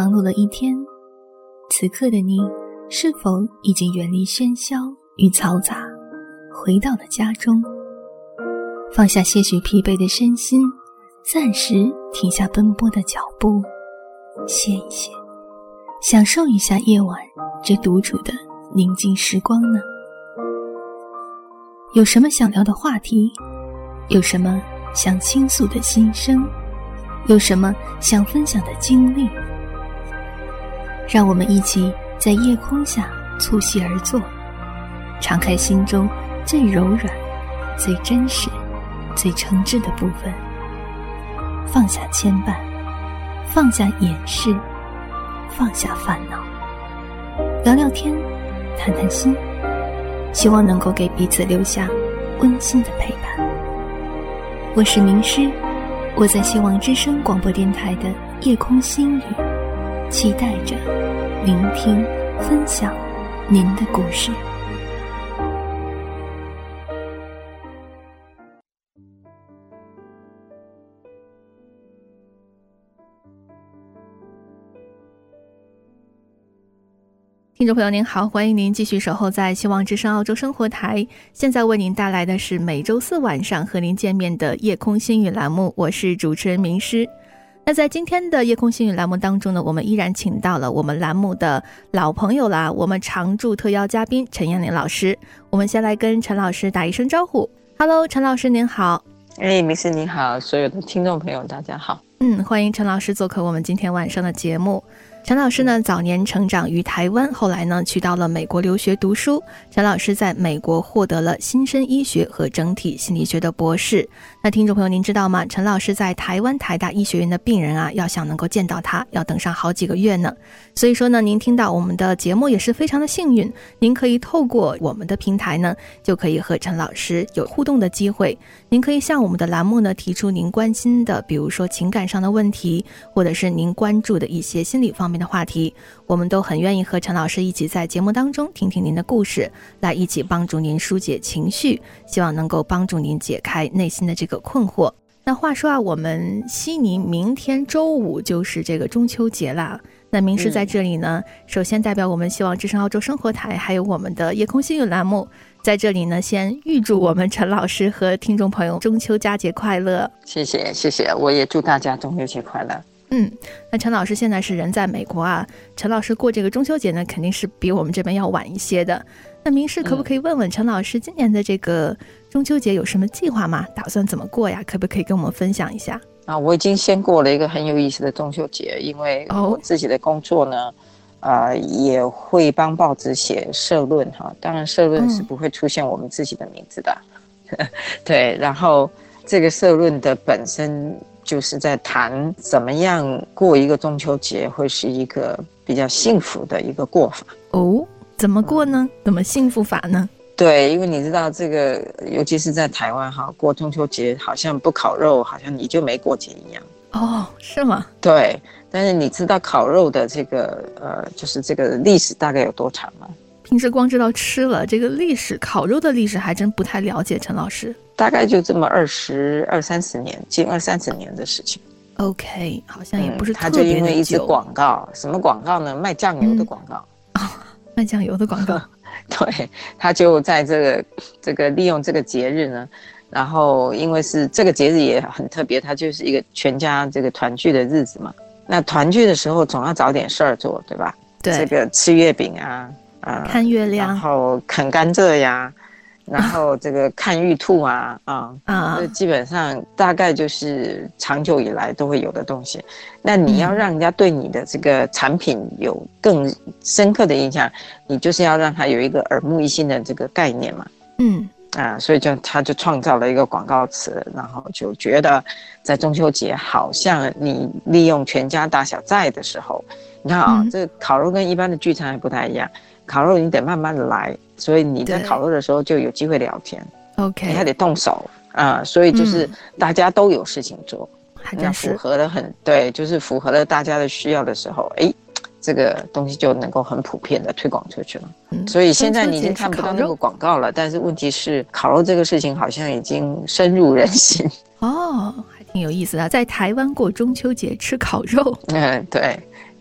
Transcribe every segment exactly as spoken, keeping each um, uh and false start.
忙碌了一天，此刻的你是否已经远离喧嚣与嘈杂，回到了家中，放下些许疲惫的身心，暂时停下奔波的脚步，歇一歇，享受一下夜晚这独处的宁静时光呢？有什么想聊的话题？有什么想倾诉的心声？有什么想分享的经历？让我们一起在夜空下促膝而坐，敞开心中最柔软、最真实、最诚挚的部分，放下牵绊，放下掩饰，放下烦恼，聊聊天，谈谈心，希望能够给彼此留下温馨的陪伴。我是名师，我在希望之声广播电台的夜空心语，期待着聆听分享您的故事。听众朋友您好，欢迎您继续守候在希望之声澳洲生活台，现在为您带来的是每周四晚上和您见面的夜空心语栏目，我是主持人名师。那在今天的夜空心语栏目当中呢，我们依然请到了我们栏目的老朋友啦，我们常驻特邀嘉宾陈彦霖老师。我们先来跟陈老师打一声招呼。 Hello， 陈老师您好。 哎，名师您好，所有的听众朋友大家好。 嗯，欢迎陈老师做客我们今天晚上的节目。陈老师呢，早年成长于台湾，后来呢去到了美国留学读书。陈老师在美国获得了新生医学和整体心理学的博士。那听众朋友您知道吗？陈老师在台湾台大医学院的病人啊，要想能够见到他，要等上好几个月呢。所以说呢，您听到我们的节目也是非常的幸运，您可以透过我们的平台呢，就可以和陈老师有互动的机会。您可以向我们的栏目呢提出您关心的，比如说情感上的问题，或者是您关注的一些心理方面的话题，我们都很愿意和陈老师一起在节目当中听听您的故事，来一起帮助您疏解情绪，希望能够帮助您解开内心的这个困惑。那话说啊，我们悉尼明天周五就是这个中秋节啦。那名师在这里呢、嗯、首先代表我们希望之声澳洲生活台还有我们的夜空心语栏目，在这里呢先预祝我们陈老师和听众朋友中秋佳节快乐。 谢谢谢谢，我也祝大家中秋节快乐。 嗯，那陈老师现在是人在美国啊，陈老师过这个中秋节呢肯定是比我们这边要晚一些的。那名师可不可以问问陈老师，今年的这个中秋节有什么计划吗？打算怎么过呀？可不可以跟我们分享一下？ 啊，我已经先过了一个很有意思的中秋节，因为我自己的工作呢、哦呃、也会帮报纸写社论哈，当然社论是不会出现我们自己的名字的、嗯、对，然后这个社论的本身就是在谈怎么样过一个中秋节会是一个比较幸福的一个过法。 哦，怎么过呢？怎么幸福法呢？ 对，因为你知道这个，尤其是在台湾哈，过中秋节好像不烤肉，好像你就没过节一样。 哦，是吗？ 对，但是你知道烤肉的这个呃，就是这个历史大概有多长吗？ 平时光知道吃了，这个历史，烤肉的历史还真不太了解。陈老师， 大概就这么二十二三十年，近二三十年的事情。 OK， 好像也不是特别的久、嗯、他就因为一支广告，什么广告呢？卖酱油的广告。 嗯哦、卖酱油的广告。 对，他就在这个这个利用这个节日呢，然后因为是这个节日也很特别，它就是一个全家这个团聚的日子嘛。那团聚的时候总要找点事儿做，对吧？ 对， 这个吃月饼啊，呃、 看月亮， 然后啃甘蔗呀，然后这个看玉兔啊，啊啊，这基本上大概就是长久以来都会有的东西。那你要让人家对你的这个产品有更深刻的印象，你就是要让他有一个耳目一新的这个概念嘛。嗯啊，所以就他就创造了一个广告词，然后就觉得在中秋节好像你利用全家大小在的时候，你看啊、嗯，这烤肉跟一般的聚餐还不太一样，烤肉你得慢慢的来，所以你在烤肉的时候就有机会聊天 ，OK， 你还得动手啊，所以就是大家都有事情做。嗯，那符合了很对，就是符合了大家的需要的时候，哎，这个东西就能够很普遍的推广出去了。嗯，所以现在你已经看不到那个广告了，但是问题是烤肉这个事情好像已经深入人心。 哦，还挺有意思的，在台湾过中秋节吃烤肉。 嗯，对，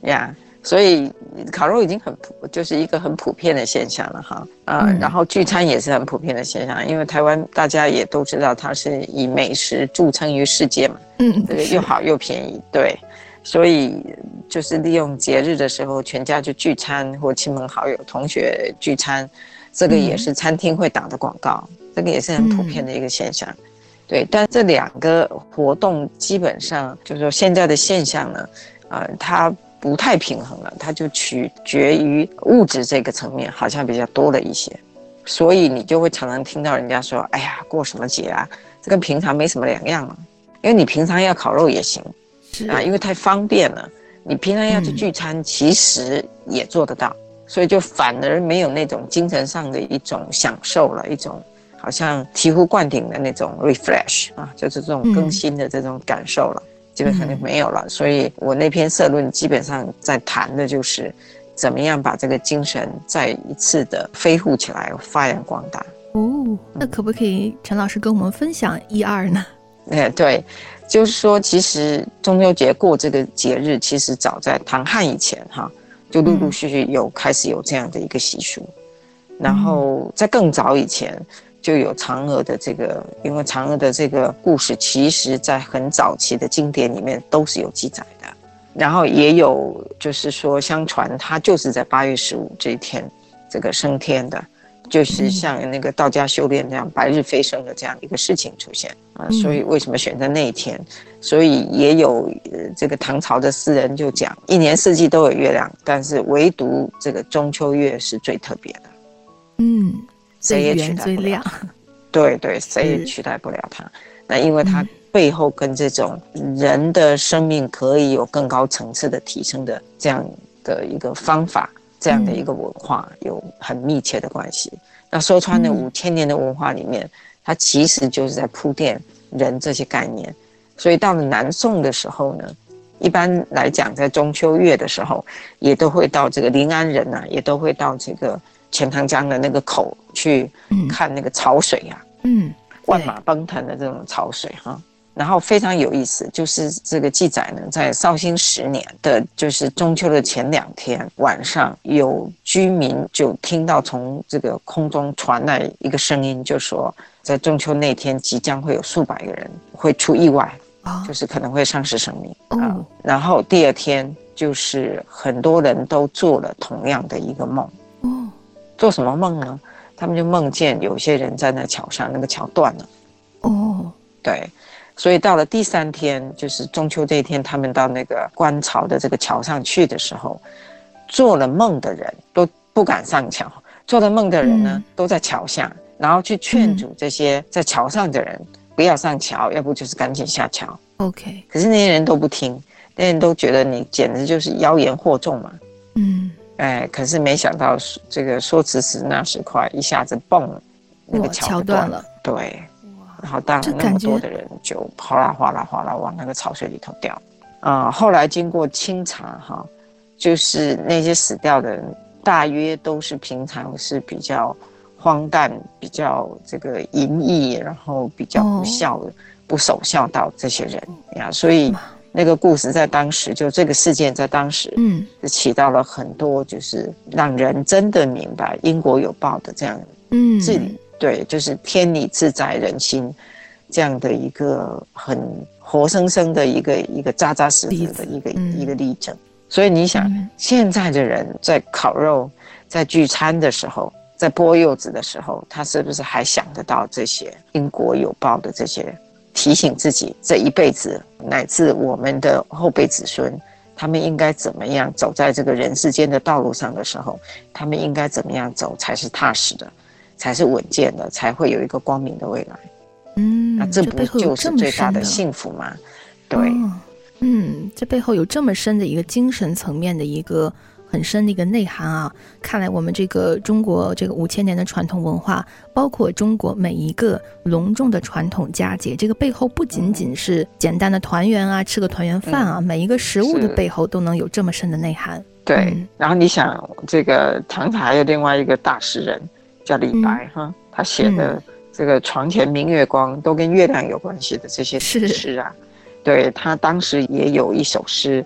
呀。所以烤肉已经很普，就是一个很普遍的现象了哈啊、呃嗯，然后聚餐也是很普遍的现象，因为台湾大家也都知道它是以美食著称于世界嘛，嗯，这个又好又便宜，对，所以就是利用节日的时候，全家就聚餐，或亲朋好友、同学聚餐，这个也是餐厅会打的广告，嗯、这个也是很普遍的一个现象，嗯、对。但这两个活动基本上就是说现在的现象呢，呃，它不太平衡了，它就取决于物质这个层面，好像比较多了一些，所以你就会常常听到人家说：“哎呀，过什么节啊？这跟平常没什么两样了。”因为你平常要烤肉也行啊，因为太方便了。你平常要去聚餐，嗯、其实也做得到，所以就反而没有那种精神上的一种享受了，一种好像醍醐灌顶的那种 refresh 啊，就是这种更新的这种感受了。嗯基本上就没有了，所以我那篇社论基本上在谈的就是怎么样把这个精神再一次的飞护起来，发扬光大。 哦，那可不可以陈老师跟我们分享一二呢？ 哎，对，就是说，其实中秋节过这个节日，其实早在唐汉以前哈，就陆陆续续有开始有这样的一个习俗，嗯、然后在更早以前。就有嫦娥的这个，因为嫦娥的这个故事，其实在很早期的经典里面都是有记载的。然后也有就是说，相传她就是在八月十五这一天，这个升天的，就是像那个道家修炼这样白日飞升的这样一个事情出现啊。所以为什么选择那一天？所以也有这个唐朝的诗人就讲，一年四季都有月亮，但是唯独这个中秋月是最特别的。 嗯。谁也取代不了， 对对，谁也取代不了它。那因为它背后跟这种人的生命可以有更高层次的提升的这样的一个方法，这样的一个文化有很密切的关系。那说穿了，五千年的文化里面，它其实就是在铺垫人这些概念。所以到了南宋的时候呢，一般来讲，在中秋月的时候，也都会到这个临安人啊，也都会到这个钱塘江的那个口去看那个潮水啊，嗯，万马奔腾的这种潮水哈。然后非常有意思，就是这个记载呢，在绍兴十年的，就是中秋的前两天晚上，有居民就听到从这个空中传来一个声音，就说在中秋那天即将会有数百个人会出意外，哦、就是可能会丧失生命啊、哦。然后第二天就是很多人都做了同样的一个梦。做什么梦呢？他们就梦见有些人在那桥上，那个桥断了。哦，对，所以到了第三天，就是中秋这一天，他们到那个观潮的这个桥上去的时候，做了梦的人都不敢上桥，做了梦的人呢、嗯、都在桥下，然后去劝阻这些在桥上的人、嗯、不要上桥，要不就是赶紧下桥。OK， 可是那些人都不听，那些人都觉得你简直就是妖言惑众嘛。嗯。哎，可是没想到这个说时迟那时快，一下子蹦，那个桥断了。对，然后当然那么多的人就哗啦哗啦哗啦往那个潮水里头掉。啊、呃，后来经过清查哈，就是那些死掉的人，大约都是平常是比较荒诞、比较这个淫逸，然后比较不孝、哦、不守孝道这些人呀，所以。那个故事在当时，就这个事件在当时，嗯，起到了很多，就是让人真的明白因果有报的这样，嗯，治理，对，就是天理自在人心，这样的一个很活生生的一个一个扎扎实实的一个、嗯、一个例证。所以你想、嗯，现在的人在烤肉、在聚餐的时候，在剥柚子的时候，他是不是还想得到这些因果有报的这些？提醒自己这一辈子乃至我们的后辈子孙，他们应该怎么样走在这个人世间的道路上的时候，他们应该怎么样走才是踏实的，才是稳健的，才会有一个光明的未来。嗯，那这不就是最大的幸福吗？对、哦， 嗯，这背后有这么深的一个精神层面的一个很深的一个内涵啊！看来我们这个中国这个五千年的传统文化，包括中国每一个隆重的传统佳节，这个背后不仅仅是简单的团圆啊，吃个团圆饭啊，嗯、每一个食物的背后都能有这么深的内涵。 对、嗯，然后你想，这个唐朝还有另外一个大诗人叫李白哈、嗯，他写的这个“床前明月光”都跟月亮有关系的这些诗啊，对他当时也有一首诗。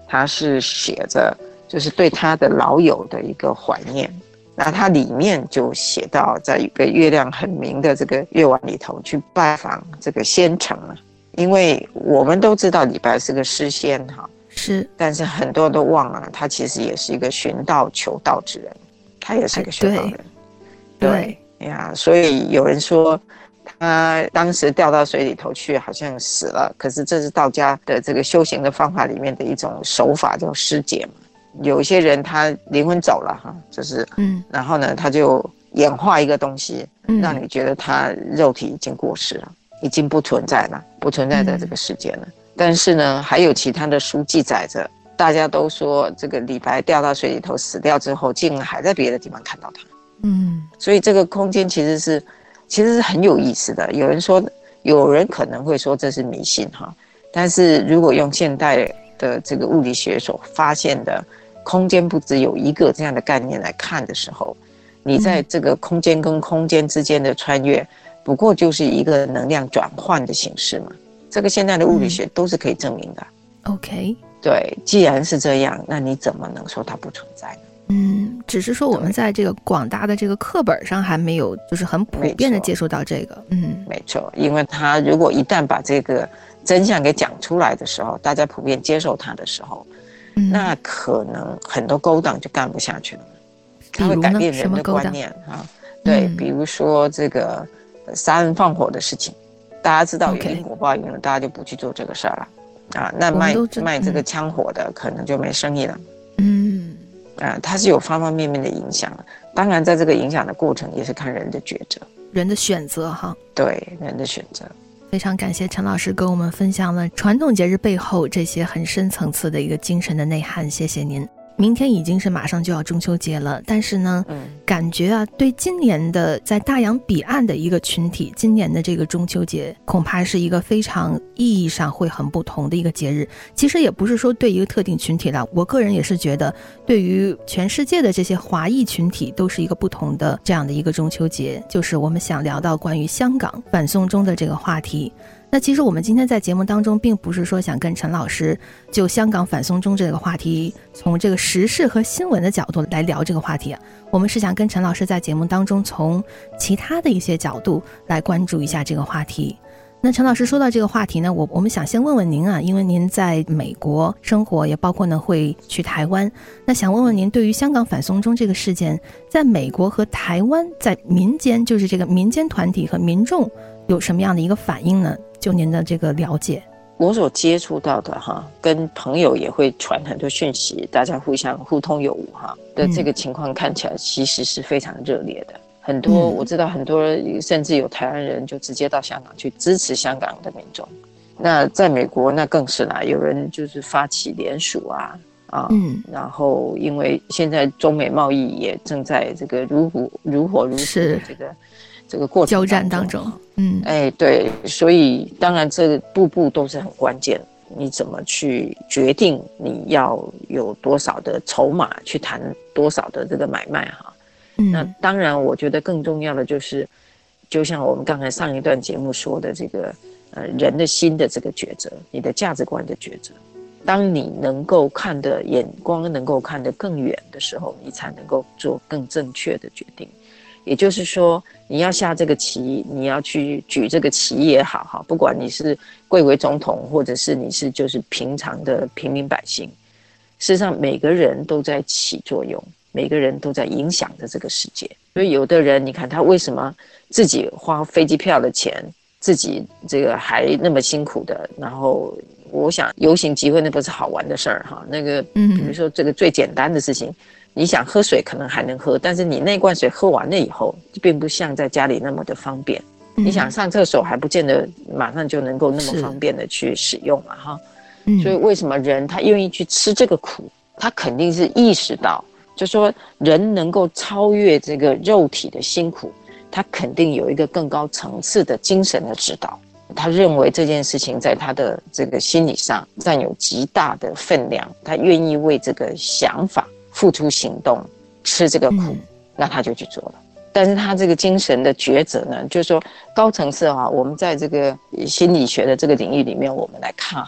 他是写着就是对他的老友的一个怀念。那他里面就写到，在一个月亮很明的这个夜晚里头去拜访这个仙城了。因为我们都知道李白是个诗仙哈， 是， 但是很多人都忘了，他其实也是一个寻道求道之人，他也是个修道人。 对，对对呀，所以有人说他当时掉到水里头去，好像死了，可是这是道家的这个修行的方法里面的一种手法，叫尸解嘛。有一些人他灵魂走了哈，就是嗯，然后呢，他就演化一个东西，让你觉得他肉体已经过世了，已经不存在了，不存在在这个世界了。嗯、但是呢，还有其他的书记载着，大家都说这个李白掉到水里头死掉之后，竟然还在别的地方看到他。嗯，所以这个空间其实是其实是很有意思的。有人说，有人可能会说这是迷信哈，但是如果用现代的这个物理学所发现的空间不只有一个这样的概念来看的时候，你在这个空间跟空间之间的穿越，不过就是一个能量转换的形式嘛。这个现在的物理学都是可以证明的。 嗯、OK， 对，既然是这样，那你怎么能说它不存在呢？ 嗯，只是说我们在这个广大的这个课本上还没有，就是很普遍的接触到这个。嗯， 没错，因为他如果一旦把这个真相给讲出来的时候，大家普遍接受他的时候，嗯、那可能很多勾当就干不下去了。他会改变人的观念啊。对，嗯、比如说这个杀人放火的事情，大家知道有因果报应了， okay. 大家就不去做这个事儿了啊。那卖卖这个枪火的、嗯、可能就没生意了。嗯。啊，它是有方方面面的影响，当然在这个影响的过程也是看人的抉择， 人的选择哈。 对，人的选择。 非常感谢陈老师跟我们分享了传统节日背后这些很深层次的一个精神的内涵，谢谢您。明天已经是马上就要中秋节了，但是呢、嗯、感觉啊，对今年的在大洋彼岸的一个群体，今年的这个中秋节恐怕是一个非常意义上会很不同的一个节日。其实也不是说对一个特定群体了，我个人也是觉得对于全世界的这些华裔群体都是一个不同的这样的一个中秋节。就是我们想聊到关于香港反送中的这个话题，那其实我们今天在节目当中并不是说想跟陈老师就香港反送中这个话题从这个时事和新闻的角度来聊这个话题啊，我们是想跟陈老师在节目当中从其他的一些角度来关注一下这个话题。那陈老师说到这个话题呢，我我们想先问问您啊，因为您在美国生活，也包括呢会去台湾，那想问问您对于香港反送中这个事件，在美国和台湾在民间，就是这个民间团体和民众有什么样的一个反应呢？就您的这个了解。 我所接触到的哈，跟朋友也会传很多讯息，大家互相互通有无哈的这个情况看起来其实是非常热烈的。很多、嗯、我知道很多甚至有台湾人就直接到香港去支持香港的民众。那在美国那更是啦，有人就是发起联署啊啊，嗯，然后因为现在中美贸易也正在这个如火如火如荼的这个这个过程交战当中，嗯， 哎，对，所以当然这个步步都是很关键，你怎么去决定你要有多少的筹码去谈多少的这个买卖哈。嗯、那当然我觉得更重要的就是就像我们刚才上一段节目说的这个呃人的心的这个抉择，你的价值观的抉择，当你能够看的眼光能够看得更远的时候，你才能够做更正确的决定。也就是说你要下这个棋，你要去举这个棋也好哈，不管你是贵为总统或者是你是就是平常的平民百姓，事实上每个人都在起作用，每个人都在影响着这个世界。所以有的人你看他为什么自己花飞机票的钱，自己这个还那么辛苦的，然后我想游行集会那不是好玩的事儿哈，那个比如说这个最简单的事情，你想喝水可能还能喝，但是你那罐水喝完了以后并不像在家里那么的方便、嗯、你想上厕所还不见得马上就能够那么方便的去使用嘛哈、嗯、所以为什么人他愿意去吃这个苦，他肯定是意识到就是说人能够超越这个肉体的辛苦，他肯定有一个更高层次的精神的指导，他认为这件事情在他的这个心理上占有极大的分量，他愿意为这个想法付出行动，吃这个苦、嗯、那他就去做了。但是他这个精神的抉择呢，就是说高层次哈，我们在这个心理学的这个领域里面我们来看哈，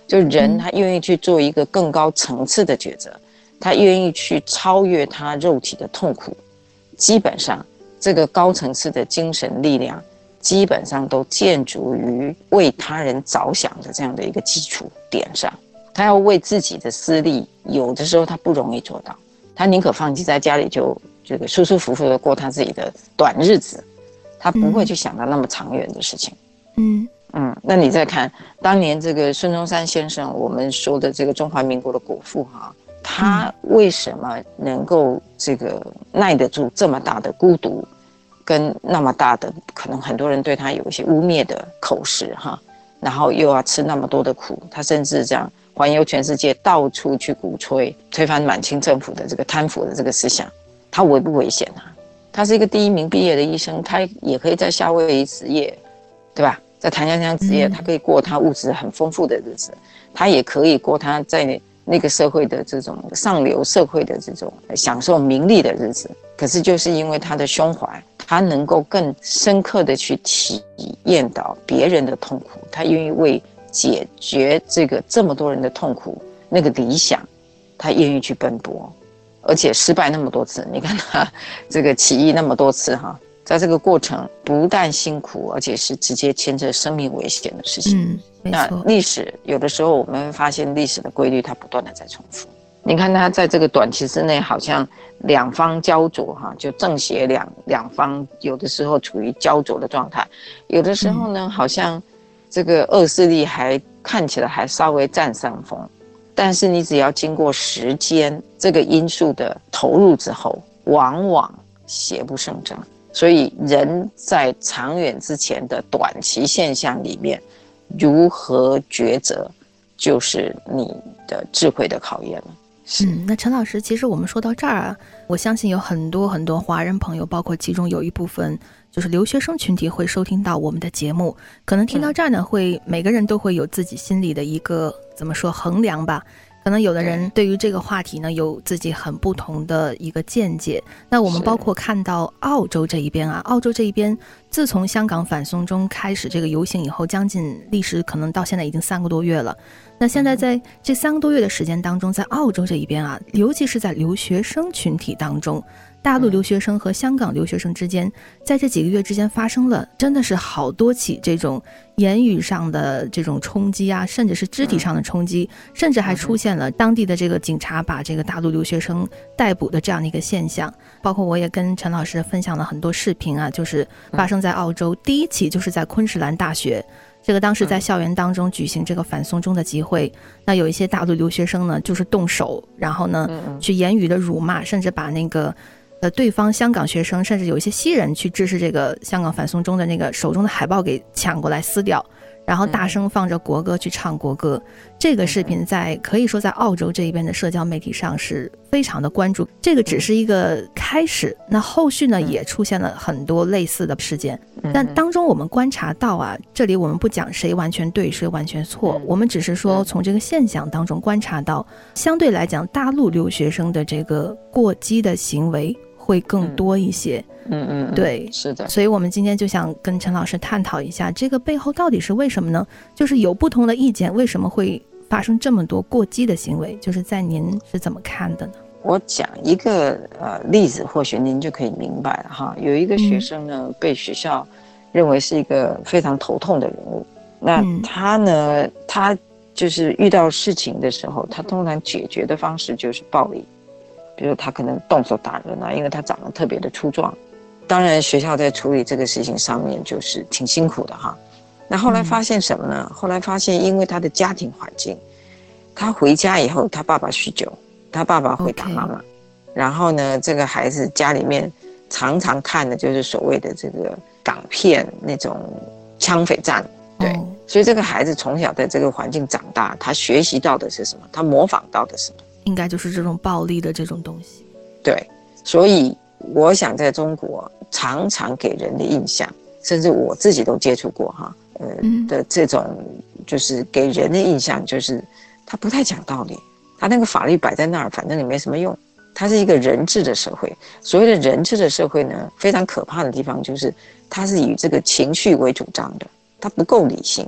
就人他愿意去做一个更高层次的抉择，他愿意去超越他肉体的痛苦，基本上这个高层次的精神力量基本上都建筑于为他人着想的这样的一个基础点上。他要为自己的私利，有的时候他不容易做到，他宁可放弃在家里就这个舒舒服服的过他自己的短日子，他不会去想到那么长远的事情。嗯嗯，那你再看当年这个孙中山先生，我们说的这个中华民国的国父哈，他为什么能够这个耐得住这么大的孤独，跟那么大的可能很多人对他有一些污蔑的口实哈，然后又要吃那么多的苦，他甚至这样环游全世界，到处去鼓吹推翻满清政府的这个贪腐的这个思想，他危不危险啊？他是一个第一名毕业的医生，他也可以在夏威夷职业，对吧？在檀香乡职业，他可以过他物质很丰富的日子，他也可以过他在那个社会的这种上流社会的这种享受名利的日子。可是就是因为他的胸怀，他能够更深刻的去体验到别人的痛苦，他愿意为解决这个这么多人的痛苦那个理想，他愿意去奔波，而且失败那么多次，你看他这个起义那么多次哈，在这个过程不但辛苦，而且是直接牵着生命危险的事情。嗯，没错。那历史有的时候我们会发现历史的规律，它不断的在重复。你看他在这个短期之内，好像两方焦灼哈，就正邪两两方有的时候处于焦灼的状态，有的时候呢，嗯、好像这个恶势力还看起来还稍微占上风，但是你只要经过时间这个因素的投入之后，往往邪不胜正。所以人在长远之前的短期现象里面，如何抉择，就是你的智慧的考验了。 嗯，那陈老师，其实我们说到这儿啊，我相信有很多很多华人朋友，包括其中有一部分就是留学生群体会收听到我们的节目，可能听到这儿呢，会每个人都会有自己心里的一个怎么说衡量吧。可能有的人对于这个话题呢有自己很不同的一个见解。那我们包括看到澳洲这一边啊，澳洲这一边自从香港反送中开始这个游行以后，将近历时可能到现在已经三个多月了。那现在在这三个多月的时间当中，在澳洲这一边啊，尤其是在留学生群体当中，大陆留学生和香港留学生之间，在这几个月之间发生了真的是好多起这种言语上的这种冲击啊，甚至是肢体上的冲击，甚至还出现了当地的这个警察把这个大陆留学生逮捕的这样的一个现象。包括我也跟陈老师分享了很多视频啊，就是发生在澳洲，第一起就是在昆士兰大学，这个当时在校园当中举行这个反送中的集会，那有一些大陆留学生呢就是动手，然后呢去言语的辱骂，甚至把那个呃对方香港学生，甚至有一些西人去支持这个香港反送中的那个手中的海报给抢过来撕掉，然后大声放着国歌去唱国歌。这个视频在可以说在澳洲这一边的社交媒体上是非常的关注，这个只是一个开始，那后续呢也出现了很多类似的事件。但当中我们观察到啊，这里我们不讲谁完全对谁完全错，我们只是说从这个现象当中观察到，相对来讲大陆留学生的这个过激的行为会更多一些。嗯嗯嗯，对，是的。所以我们今天就想跟陈老师探讨一下，这个背后到底是为什么呢？就是有不同的意见，为什么会发生这么多过激的行为？就是在您是怎么看的呢？ 我讲一个呃例子，或许您就可以明白了哈。有一个学生呢，嗯、被学校认为是一个非常头痛的人物。那他呢，嗯、他就是遇到事情的时候，他通常解决的方式就是暴力，比如他可能动手打人啊，因为他长得特别的粗壮。当然，学校在处理这个事情上面就是挺辛苦的哈。那后来发现什么呢？嗯、后来发现，因为他的家庭环境，他回家以后，他爸爸酗酒。他爸爸会打妈妈， okay. 然后呢，这个孩子家里面常常看的就是所谓的这个港片那种枪匪战，对， oh. 所以这个孩子从小在这个环境长大，他学习到的是什么？他模仿到的是什么？ 应该就是这种暴力的这种东西。 对，所以我想在中国常常给人的印象，甚至我自己都接触过哈，呃、嗯、的这种就是给人的印象就是他不太讲道理。他那个法律摆在那儿，反正也没什么用。它是一个人治的社会。所谓的人治的社会呢，非常可怕的地方就是，它是以这个情绪为主张的，它不够理性，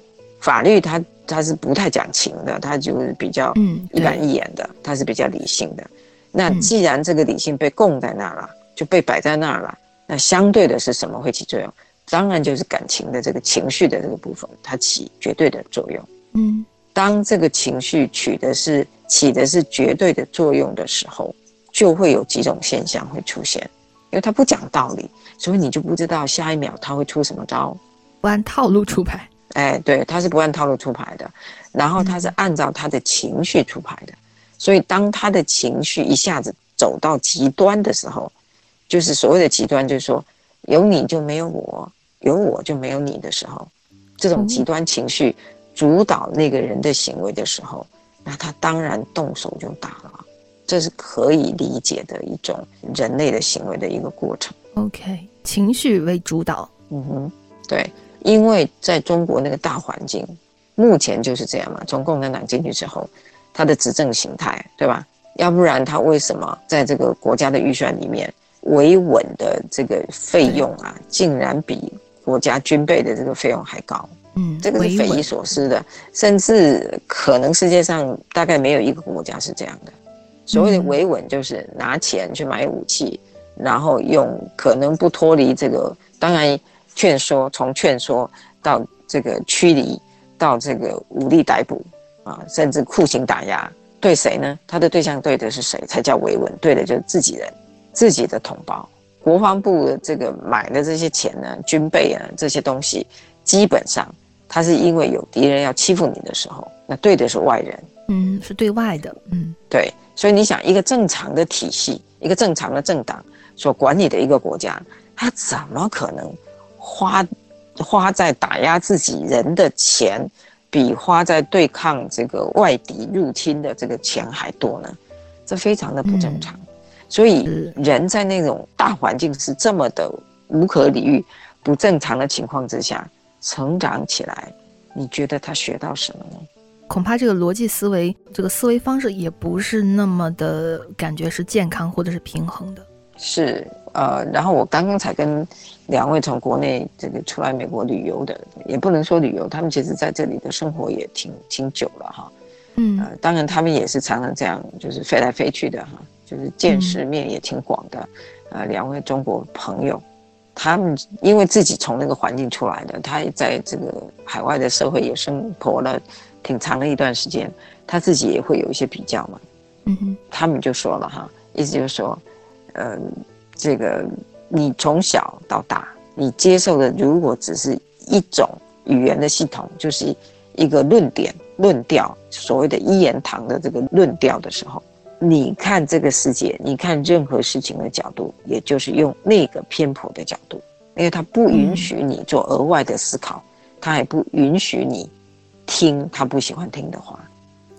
法律它它是不太讲情的，它就是比较一板一眼的，嗯、它是比较理性的。那既然这个理性被供在那儿了，就被摆在那儿了，那相对的是什么会起作用？当然就是感情的这个情绪的这个部分，它起绝对的作用。嗯，当这个情绪取的是起的是绝对的作用的时候，就会有几种现象会出现，因为它不讲道理，所以你就不知道下一秒它会出什么招， 不按套路出牌。 哎，对，它是不按套路出牌的，然后它是按照他的情绪出牌的，所以当他的情绪一下子走到极端的时候，就是所谓的极端，就是说有你就没有我，有我就没有你的时候，这种极端情绪主导那个人的行为的时候，那他当然动手就打了，这是可以理解的一种人类的行为的一个过程。 OK， 情绪为主导。 嗯哼，对，因为在中国那个大环境目前就是这样嘛，从共产党进去之后，他的执政形态，对吧？要不然他为什么在这个国家的预算里面维稳的这个费用啊，竟然比国家军备的这个费用还高？嗯，这个是匪夷所思的，甚至可能世界上大概没有一个国家是这样的。所谓的维稳就是拿钱去买武器，然后用可能不脱离这个，当然劝说，从劝说到这个驱离，到这个武力逮捕啊，甚至酷刑打压，对谁呢？他的对象对的是谁才叫维稳？对的就是自己人，自己的同胞。国防部的这个买的这些钱呢，军备啊这些东西，基本上他是因为有敌人要欺负你的时候，那对的是外人， 嗯，是对外的，嗯， 对。所以你想，一个正常的体系，一个正常的政党所管理的一个国家，他怎么可能花花在打压自己人的钱，比花在对抗这个外敌入侵的这个钱还多呢？这非常的不正常。嗯、所以人在那种大环境是这么的无可理喻、不正常的情况之下成长起来，你觉得他学到什么呢？ 恐怕这个逻辑思维，这个思维方式也不是那么的感觉是健康或者是平衡的。 是，呃，然后我刚刚才跟两位从国内这个出来美国旅游的，也不能说旅游，他们其实在这里的生活也挺挺久了哈。嗯、呃，当然他们也是常常这样，就是飞来飞去的哈，就是见识面也挺广的。嗯、呃，两位中国朋友，他们因为自己从那个环境出来的，他也在这个海外的社会也生活了挺长的一段时间，他自己也会有一些比较嘛。嗯哼，他们就说了哈，意思就是说，呃，这个你从小到大，你接受的如果只是一种语言的系统，就是一个论点、论调，所谓的一言堂的这个论调的时候，你看这个世界，你看任何事情的角度，也就是用那个偏颇的角度，因为它不允许你做额外的思考，它也不允许你听他不喜欢听的话。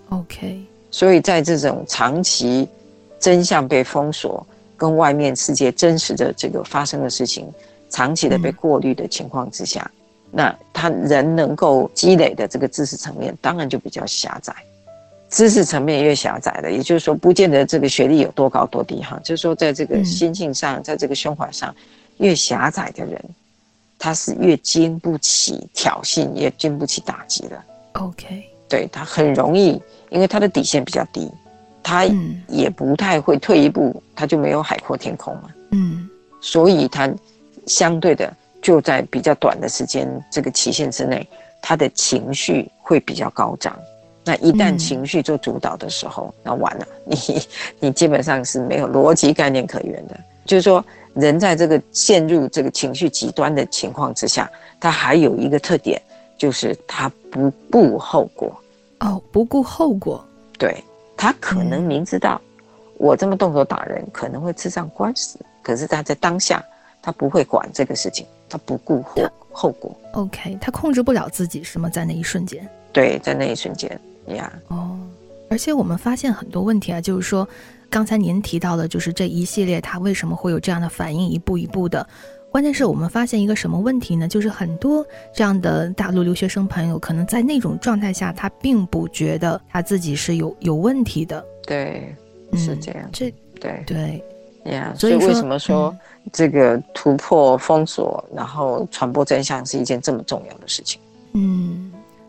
OK， 所以在这种长期真相被封锁跟外面世界真实的这个发生的事情长期的被过滤的情况之下、嗯、那他人能够积累的这个知识层面当然就比较狭窄，知识层面越狭窄的，也就是说不见得这个学历有多高多低哈，就是说在这个心性上、嗯、在这个胸怀上越狭窄的人，他是越经不起挑衅，也经不起打击的。 OK， 对，他很容易，因为他的底线比较低，他也不太会退一步，他就没有海阔天空嘛。嗯，所以他相对的就在比较短的时间这个期限之内，他的情绪会比较高涨。那一旦情绪做主导的时候，嗯、那完了，你你基本上是没有逻辑概念可言的。就是说，人在这个陷入这个情绪极端的情况之下，他还有一个特点。就是他不顾后果。 哦，不顾后果。对， 他可能明知道我这么动手打人可能会吃上官司，可是他在当下他不会管这个事情，他不顾后后果。 OK， 他控制不了自己是吗？在那一瞬间。 对，在那一瞬间呀。Yeah. 哦，而且我们发现很多问题啊，就是说刚才您提到的就是这一系列他为什么会有这样的反应，一步一步的。关键是我们发现一个什么问题呢？就是很多这样的大陆留学生朋友可能在那种状态下他并不觉得他自己是有有问题的。 对，是这样、嗯、 这对对呀、yeah, 所以为什么说、嗯、这个突破封锁然后传播真相是一件这么重要的事情。 嗯，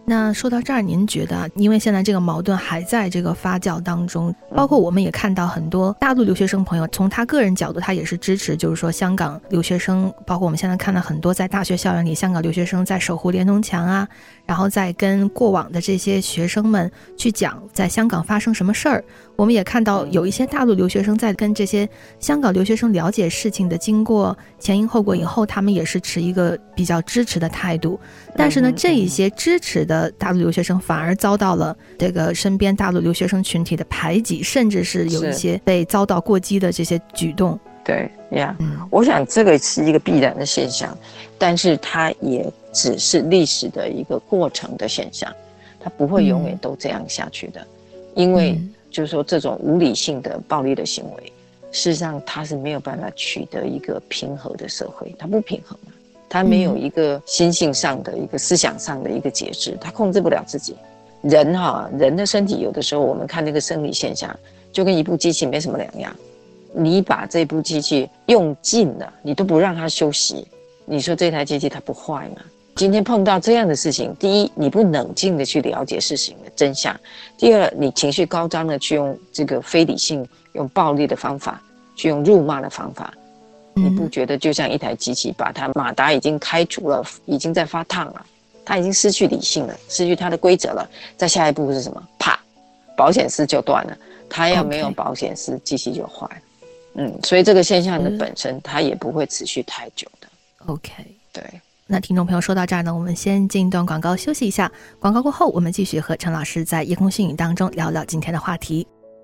那说到这儿，您觉得因为现在这个矛盾还在这个发酵当中，包括我们也看到很多大陆留学生朋友，从他个人角度他也是支持，就是说香港留学生，包括我们现在看到很多在大学校园里香港留学生在守护联农墙啊，然后再跟过往的这些学生们去讲在香港发生什么事儿。我们也看到有一些大陆留学生在跟这些香港留学生了解事情的经过前因后果以后，他们也是持一个比较支持的态度。但是呢，这一些支持的大陆留学生反而遭到了这个身边大陆留学生群体的排挤，甚至是有一些被遭到过激的这些举动。 对呀、yeah, 嗯，我想这个是一个必然的现象，但是它也只是历史的一个过程的现象，它不会永远都这样下去的，嗯、因为就是说这种无理性的暴力的行为，事实上它是没有办法取得一个平和的社会，它不平衡啊，它没有一个心性上的一个思想上的一个节制，它控制不了自己。人哈，人的身体有的时候我们看那个生理现象，就跟一部机器没什么两样。你把这部机器用尽了，你都不让它休息，你说这台机器它不坏吗？今天碰到这样的事情，第一，你不冷静的去了解事情的真相；第二，你情绪高涨的去用这个非理性、用暴力的方法，去用辱骂的方法，你不觉得就像一台机器，把它马达已经开除了，已经在发烫了，它已经失去理性了，失去它的规则了，再下一步是什么？啪，保险丝就断了，它要没有保险丝，机器就坏了。嗯，所以这个现象的本身，它也不会持续太久的。 OK， 对。 那听众朋友说到这儿呢，我们先进一段广告休息一下。广告过后，我们继续和陈老师在夜空星语当中聊聊今天的话题。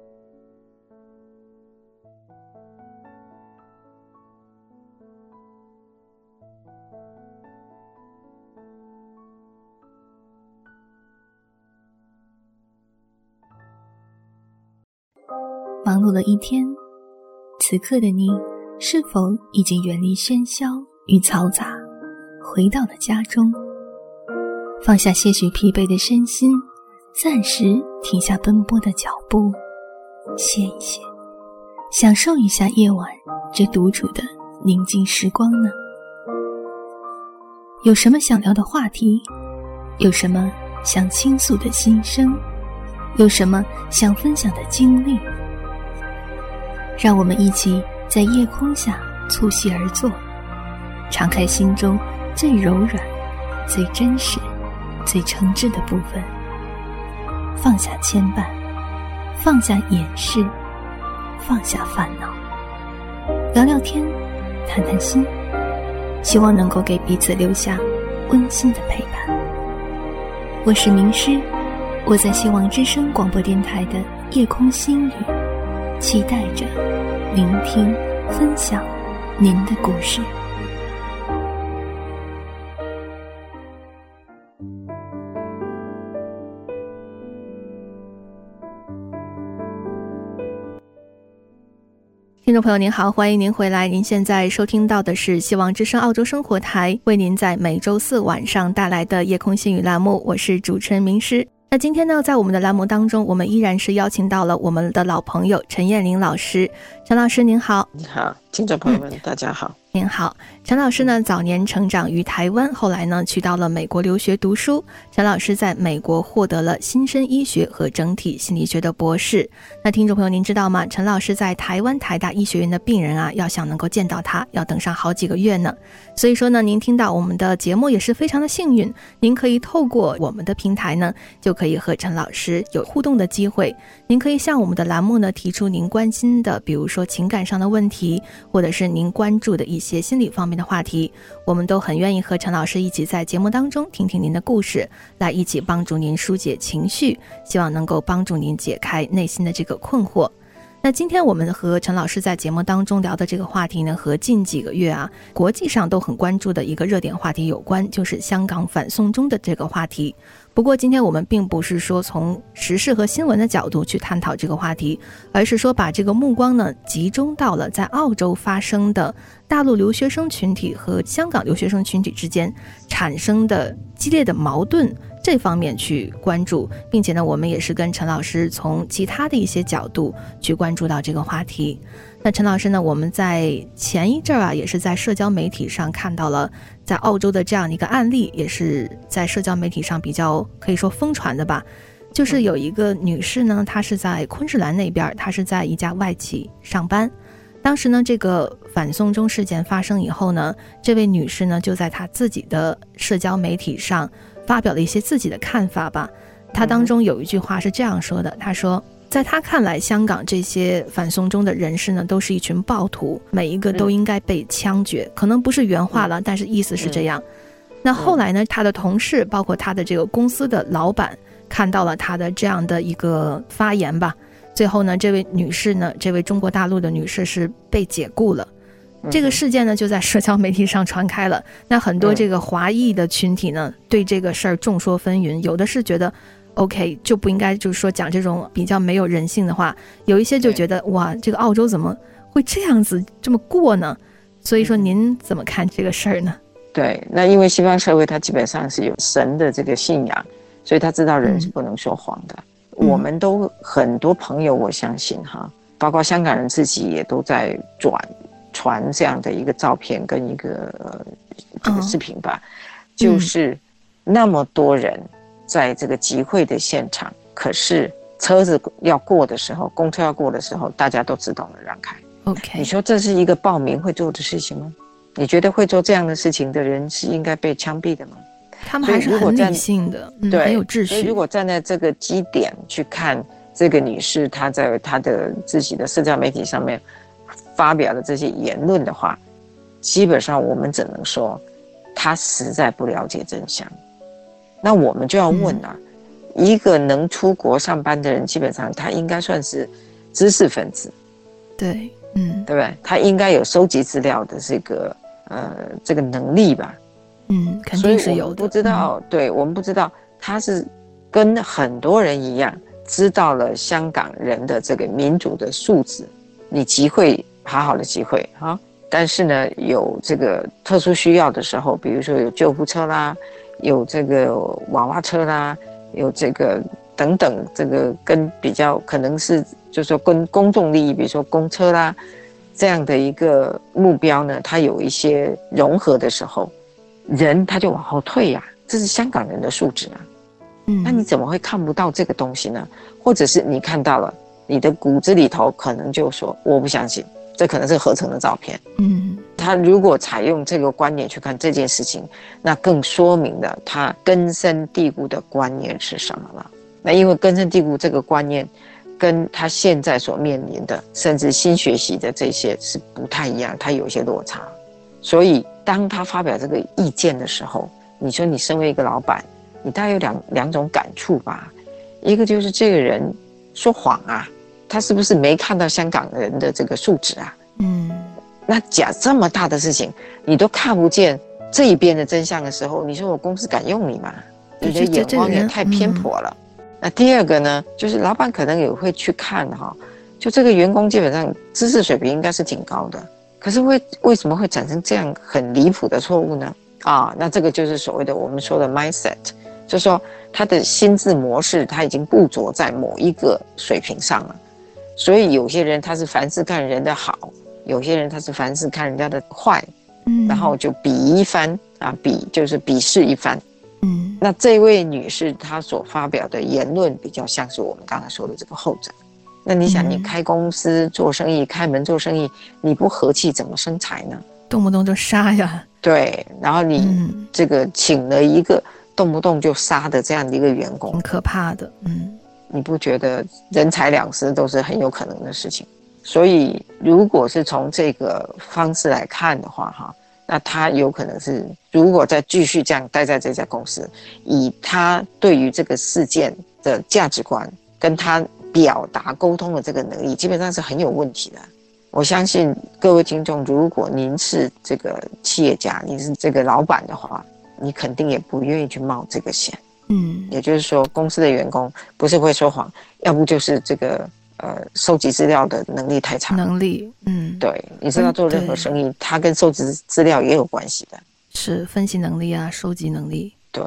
忙碌了一天，此刻的你是否已经远离喧嚣与嘈杂，回到了家中，放下些许疲惫的身心，暂时停下奔波的脚步，歇一歇，享受一下夜晚这独处的宁静时光呢？有什么想聊的话题？有什么想倾诉的心声？有什么想分享的经历？让我们一起在夜空下促膝而坐，敞开心中最柔软、最真实、最诚挚的部分，放下牵绊，放下掩饰，放下烦恼，聊聊天，谈谈心，希望能够给彼此留下温馨的陪伴。我是名师，我在希望之声广播电台的夜空心语，期待着聆听分享您的故事。 听众朋友您好，欢迎您回来，您现在收听到的是希望之声澳洲生活台为您在每周四晚上带来的夜空星语栏目，我是主持人名师。那今天呢，在我们的栏目当中，我们依然是邀请到了我们的老朋友陈燕玲老师。陈老师您好。 你好，听众朋友们、嗯、大家好。 您好，陈老师呢早年成长于台湾，后来呢去到了美国留学读书。陈老师在美国获得了新生医学和整体心理学的博士。那听众朋友您知道吗？陈老师在台湾台大医学院的病人啊，要想能够见到他，要等上好几个月呢。所以说呢，您听到我们的节目也是非常的幸运，您可以透过我们的平台呢，就可以和陈老师有互动的机会。您可以向我们的栏目呢提出您关心的，比如说情感上的问题，或者是您关注的一些心理方面的话题，我们都很愿意和陈老师一起在节目当中听听您的故事，来一起帮助您疏解情绪，希望能够帮助您解开内心的这个困惑。那今天我们和陈老师在节目当中聊的这个话题呢，和近几个月啊国际上都很关注的一个热点话题有关，就是香港反送中的这个话题。不过今天我们并不是说从时事和新闻的角度去探讨这个话题，而是说把这个目光呢集中到了在澳洲发生的大陆留学生群体和香港留学生群体之间产生的激烈的矛盾， 这方面去关注，并且呢，我们也是跟陈老师从其他的一些角度去关注到这个话题。那陈老师呢，我们在前一阵啊，也是在社交媒体上看到了在澳洲的这样的一个案例，也是在社交媒体上比较可以说疯传的吧。就是有一个女士呢，她是在昆士兰那边，她是在一家外企上班。当时呢，这个反送中事件发生以后呢，这位女士呢就在她自己的社交媒体上发表了一些自己的看法吧。她当中有一句话是这样说的，她说在她看来，香港这些反送中的人士呢都是一群暴徒，每一个都应该被枪决，可能不是原话了，但是意思是这样。那后来呢，她的同事包括她的这个公司的老板看到了她的这样的一个发言吧，最后呢，这位女士呢，这位中国大陆的女士是被解雇了。这个事件呢就在社交媒体上传开了，那很多这个华裔的群体呢对这个事儿众说纷纭，有的是觉得 OK 就不应该就是说讲这种比较没有人性的话，有一些就觉得哇，这个澳洲怎么会这样子这么过呢？所以说您怎么看这个事儿呢？ 对，那因为西方社会它基本上是有神的这个信仰，所以他知道人是不能说谎的。嗯、我们都很多朋友，我相信哈，包括香港人自己也都在转传这样的一个照片跟一个、呃、这个视频吧、哦，就是那么多人在这个集会的现场，可是车子要过的时候，公车要过的时候，大家都自动的让开。 OK， 你说这是一个暴民会做的事情吗？你觉得会做这样的事情的人是应该被枪毙的吗？ 他们还是很理性的，嗯、 对， 很有秩序。 所以如果站在这个基点去看这个女士她在她的自己的社交媒体上面发表的这些言论的话，基本上我们只能说她实在不了解真相。那我们就要问啊、嗯、一个能出国上班的人，基本上他应该算是知识分子， 对，嗯， 对不对？他应该有收集资料的这个呃这个能力吧。 嗯，肯定是有的。 所以我们不知道、嗯、对，我们不知道他是跟很多人一样知道了香港人的这个民主的素质，你集会好好的集会啊，但是呢有这个特殊需要的时候，比如说有救护车啦，有这个娃娃车啦，有这个等等，这个跟比较可能是就是说跟公众利益，比如说公车啦这样的一个目标呢，它有一些融合的时候，人他就往后退呀、啊，这是香港人的素质啊。嗯，那你怎么会看不到这个东西呢？或者是你看到了，你的骨子里头可能就说我不相信，这可能是合成的照片。嗯，他如果采用这个观念去看这件事情，那更说明了他根深蒂固的观念是什么了。那因为根深蒂固这个观念跟他现在所面临的甚至新学习的这些是不太一样，他有一些落差。所以当他发表这个意见的时候，你说你身为一个老板，你大概有两两种感触吧。一个就是这个人说谎啊，他是不是没看到香港人的这个素质啊？嗯，那假这么大的事情你都看不见这一边的真相的时候，你说我公司敢用你吗？你的眼光也太偏颇了。那第二个呢，就是老板可能也会去看哈，就这个员工基本上知识水平应该是挺高的，可是为为什么会产生这样很离谱的错误呢？啊，那这个就是所谓的我们说的 mindset， 就是说他的心智模式他已经固着在某一个水平上了。所以有些人他是凡事看人的好，有些人他是凡事看人家的坏，嗯，然后就比一番啊，比就是比试一番。嗯，那这位女士她所发表的言论比较像是我们刚才说的这个后者。那你想，你开公司做生意，开门做生意，你不和气怎么生财呢？ 动不动就杀呀。 对，然后你这个请了一个动不动就杀的这样的一个员工， 挺可怕的。嗯，你不觉得人财两失都是很有可能的事情？所以如果是从这个方式来看的话哈，那他有可能是如果再继续这样待在这家公司，以他对于这个事件的价值观跟他表达沟通的这个能力，基本上是很有问题的。我相信各位听众，如果您是这个企业家，你是这个老板的话，你肯定也不愿意去冒这个险。嗯，也就是说，公司的员工不是会说谎，要不就是这个呃收集资料的能力太差。 能力，嗯， 对，你知道做任何生意，它跟收集资料也有关系的。 是分析能力啊，收集能力。 对，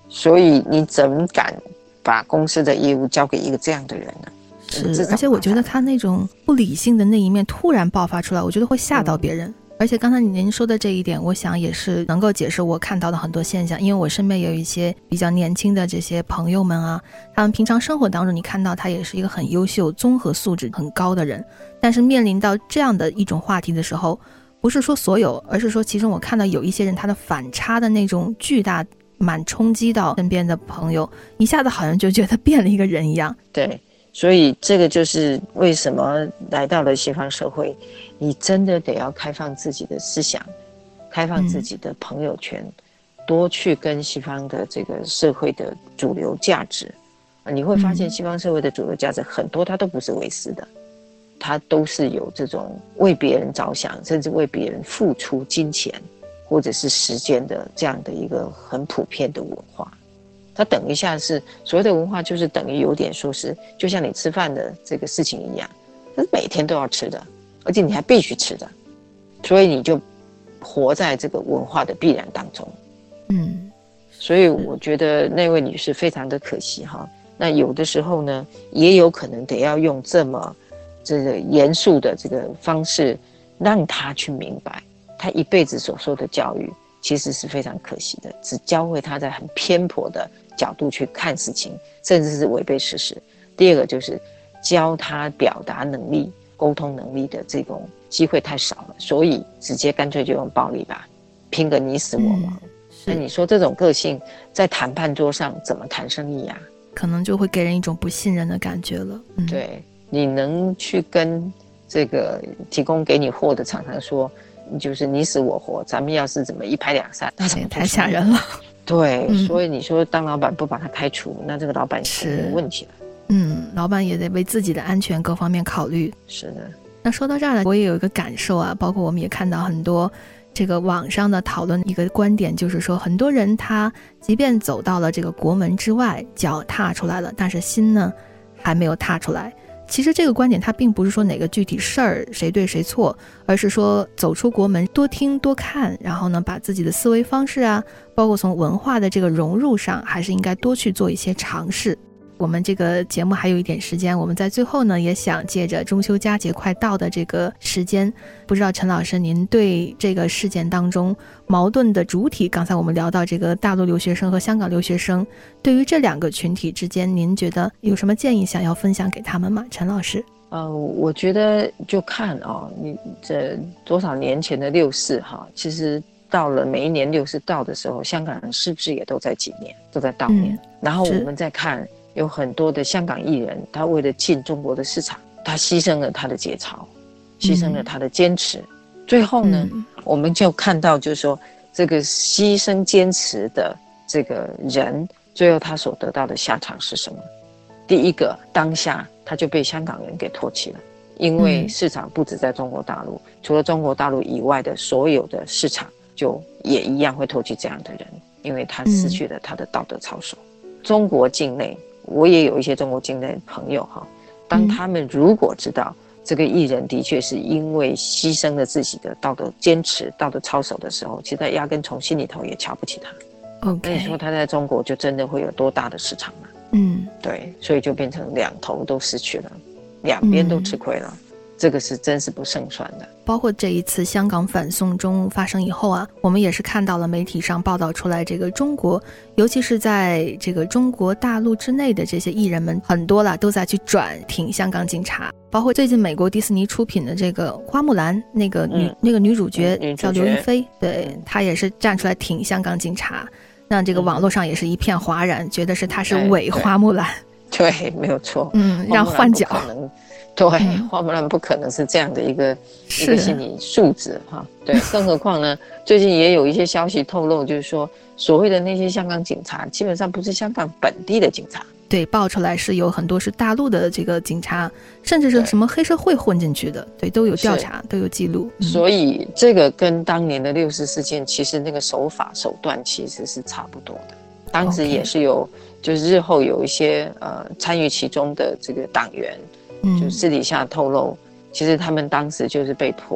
所以你怎么敢把公司的业务交给一个这样的人呢？ 是，而且我觉得他那种不理性的那一面突然爆发出来，我觉得会吓到别人。嗯，而且刚才您说的这一点，我想也是能够解释我看到的很多现象。因为我身边有一些比较年轻的这些朋友们啊，他们平常生活当中你看到他也是一个很优秀、综合素质很高的人，但是面临到这样的一种话题的时候，不是说所有，而是说其中我看到有一些人他的反差的那种巨大，蛮冲击到身边的朋友，一下子好像就觉得变了一个人一样。 对，所以这个就是为什么来到了西方社会，你真的得要开放自己的思想，开放自己的朋友圈，嗯，多去跟西方的这个社会的主流价值，你会发现西方社会的主流价值很多它都不是唯私的，它都是有这种为别人着想，甚至为别人付出金钱或者是时间的这样的一个很普遍的文化。它等一下是所谓的文化，就是等于有点说是就像你吃饭的这个事情一样，它是每天都要吃的，而且你还必须吃的，所以你就活在这个文化的必然当中。 嗯， 所以我觉得那位女士非常的可惜哈。那有的时候呢，也有可能得要用这么这个严肃的这个方式，让她去明白，她一辈子所受的教育其实是非常可惜的，只教会她在很偏颇的角度去看事情，甚至是违背事实。第二个就是教她表达能力、沟通能力的这种机会太少了，所以直接干脆就用暴力吧，拼个你死我亡。嗯，那你说这种个性在谈判桌上怎么谈生意啊？ 可能就会给人一种不信任的感觉了。 嗯，对，你能去跟这个提供给你货的厂商说，就是你死我活，咱们要是怎么一拍两散，那怎么太吓人了。 对，嗯，所以你说当老板不把他开除，那这个老板是有问题了。 嗯，老板也得为自己的安全各方面考虑。 是的。 那说到这儿呢，我也有一个感受啊，包括我们也看到很多这个网上的讨论，一个观点就是说，很多人他即便走到了这个国门之外，脚踏出来了，但是心呢还没有踏出来。其实这个观点它并不是说哪个具体事儿谁对谁错，而是说走出国门，多听多看，然后呢把自己的思维方式啊，包括从文化的这个融入上，还是应该多去做一些尝试。我们这个节目还有一点时间，我们在最后呢也想借着中秋佳节快到的这个时间，不知道陈老师您对这个事件当中矛盾的主体，刚才我们聊到这个大陆留学生和香港留学生，对于这两个群体之间您觉得有什么建议想要分享给他们吗？陈老师。 呃，我觉得就看哦，你这多少年前的六四哈，其实到了每一年六四到的时候，香港人是不是也都在纪念，都在悼念，嗯，然后我们再看有很多的香港艺人，他为了进中国的市场，他牺牲了他的节操，牺牲了他的坚持，嗯，最后呢，嗯，我们就看到就是说这个牺牲坚持的这个人，最后他所得到的下场是什么？第一个，当下他就被香港人给唾弃了，因为市场不止在中国大陆，嗯，除了中国大陆以外的所有的市场就也一样会唾弃这样的人，因为他失去了他的道德操守。嗯，中国境内我也有一些中国境内的朋友哈，当他们如果知道这个艺人的确是因为牺牲了自己的道德坚持、道德操守的时候，其实他压根从心里头也瞧不起他。 OK， 那你说他在中国就真的会有多大的市场吗？ 嗯， 对，所以就变成两头都失去了，两边都吃亏了。嗯，这个是真是不胜算的。 包括这一次香港反送中发生以后啊，我们也是看到了媒体上报道出来，这个中国尤其是在这个中国大陆之内的这些艺人们很多啦，都在去转挺香港警察。包括最近美国迪士尼出品的这个花木兰，那个女、嗯、那个女主角叫刘亦菲，对，她也是站出来挺香港警察。那这个网络上也是一片哗然，嗯、觉得是她是伪花木兰。 对，对没有错。 嗯，让换角。 对，嗯、花木兰不可能是这样的一个一个心理素质哈。对，更何况呢，最近也有一些消息透露，就是说所谓的那些香港警察，基本上不是香港本地的警察。 对，爆出来是有很多是大陆的这个警察，甚至是什么黑社会混进去的，对，都有调查，都有记录。 嗯、所以这个跟当年的六四事件，其实那个手法手段其实是差不多的。当时也是有， okay. 就是日后有一些呃参与其中的这个党员。就私底下透露，其实他们当时就是被迫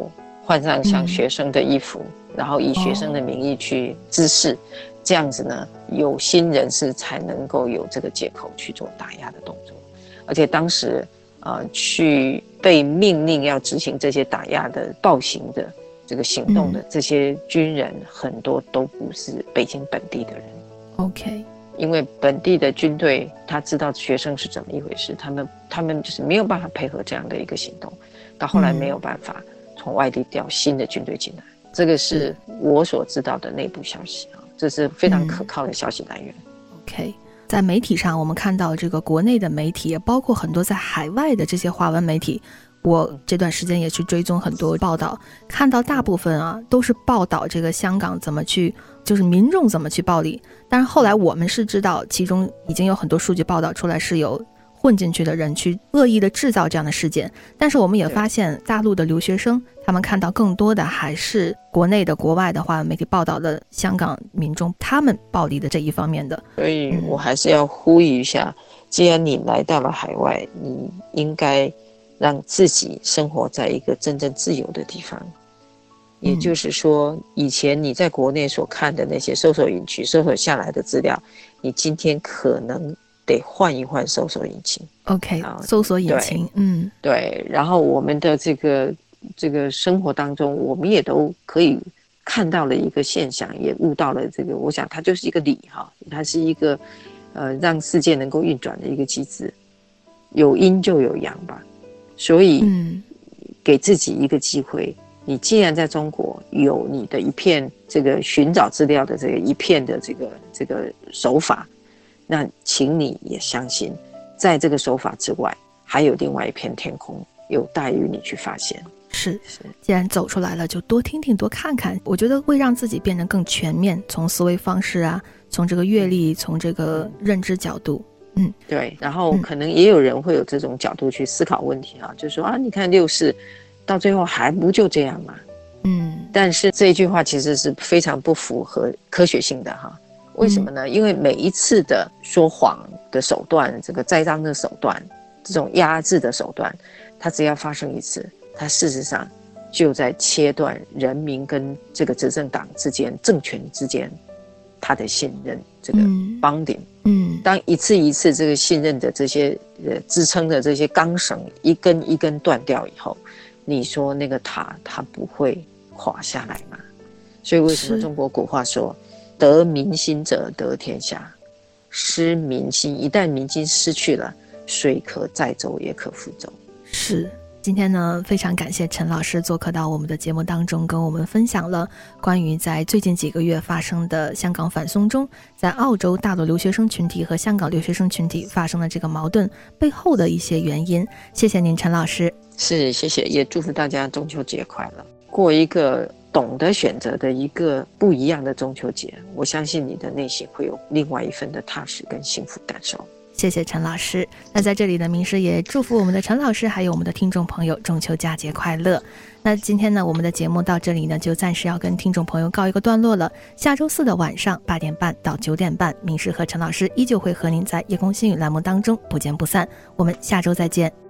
换上像学生的衣服，嗯、然后以学生的名义去滋事，哦、这样子呢，有心人士才能够有这个借口去做打压的动作。而且当时呃去被命令要执行这些打压的暴行的这个行动的、嗯、这些军人，很多都不是北京本地的人。 OK。 因为本地的军队他知道学生是怎么一回事，他们他们就是没有办法配合这样的一个行动，到后来没有办法从外地调新的军队进来，嗯、这个是我所知道的内部消息啊，这是非常可靠的消息来源。 嗯、OK， 在媒体上我们看到这个国内的媒体，也包括很多在海外的这些华文媒体，我这段时间也去追踪很多报道，看到大部分啊都是报道这个香港怎么去，就是民众怎么去暴力。但是后来我们是知道，其中已经有很多数据报道出来，是有混进去的人去恶意的制造这样的事件。但是我们也发现，大陆的留学生他们看到更多的还是国内的、国外的华文媒体报道的香港民众他们暴力的这一方面的。 所以我还是要呼吁一下，嗯、既然你来到了海外，你应该让自己生活在一个真正自由的地方。也就是说，以前你在国内所看的那些搜索引擎搜索下来的资料，你今天可能得换一换搜索引擎。 OK， 搜索引擎，嗯， 对。然后我们的这个这个生活当中，我们也都可以看到了一个现象，也悟到了这个，我想它就是一个理哈，它是一个呃让世界能够运转的一个机制，有阴就有阳吧。所以，嗯，给自己一个机会。你既然在中国有你的一片这个寻找资料的这个一片的这个这个手法，那请你也相信，在这个手法之外，还有另外一片天空有待于你去发现。 是，既然走出来了，就多听听多看看，我觉得会让自己变得更全面，从思维方式啊，从这个阅历，从这个认知角度。嗯， 对。然后可能也有人会有这种角度去思考问题啊，就是说啊，你看六四到最后还不就这样吗？嗯，但是这一句话其实是非常不符合科学性的哈。为什么呢？嗯、因为每一次的说谎的手段，这个栽赃的手段，这种压制的手段，它只要发生一次，它事实上就在切断人民跟这个执政党之间、政权之间他的信任，这个 bonding。嗯，当一次一次这个信任的这些呃支撑的这些钢绳一根一根断掉以后，你说那个塔它不会垮下来吗？所以为什么中国古话说得民心者得天下，失民心，一旦民心失去了，水可载舟也可覆舟。 是。今天呢，非常感谢陈老师做客到我们的节目当中，跟我们分享了关于在最近几个月发生的香港反送中，在澳洲大陆留学生群体和香港留学生群体发生的这个矛盾背后的一些原因。谢谢您，陈老师。 是，谢谢，也祝福大家中秋节快乐，过一个懂得选择的一个不一样的中秋节。我相信你的内心会有另外一份的踏实跟幸福感受。 谢谢陈老师。那在这里呢，明师也祝福我们的陈老师还有我们的听众朋友中秋佳节快乐。那今天呢，我们的节目到这里呢就暂时要跟听众朋友告一个段落了。下周四的晚上八点半到九点半，明师和陈老师依旧会和您在夜空星语栏目当中不见不散。我们下周再见。